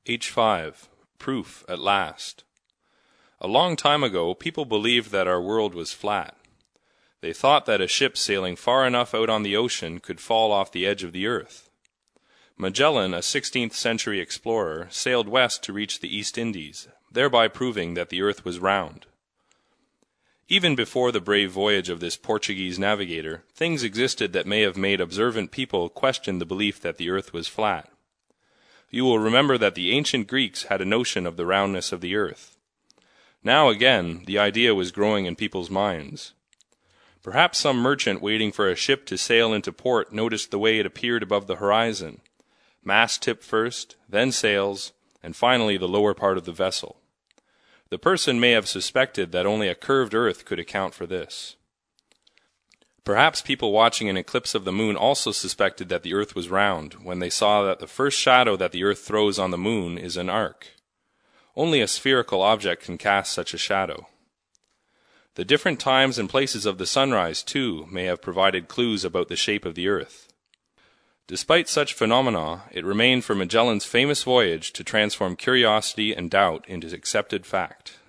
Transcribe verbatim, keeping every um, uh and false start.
H five. Proof at last. A long time ago, people believed that our world was flat. They thought that a ship sailing far enough out on the ocean could fall off the edge of the earth. Magellan, a sixteenth century explorer, sailed west to reach the East Indies, thereby proving that the earth was round. Even before the brave voyage of this Portuguese navigator, things existed that may have made observant people question the belief that the earth was flat. You will remember that the ancient Greeks had a notion of the roundness of the earth. Now again, the idea was growing in people's minds. Perhaps some merchant waiting for a ship to sail into port noticed the way it appeared above the horizon. Mast tip first, then sails, and finally the lower part of the vessel. The person may have suspected that only a curved earth could account for this. Perhaps people watching an eclipse of the moon also suspected that the earth was round when they saw that the first shadow that the earth throws on the moon is an arc. Only a spherical object can cast such a shadow. The different times and places of the sunrise, too, may have provided clues about the shape of the earth. Despite such phenomena, it remained for Magellan's famous voyage to transform curiosity and doubt into accepted fact.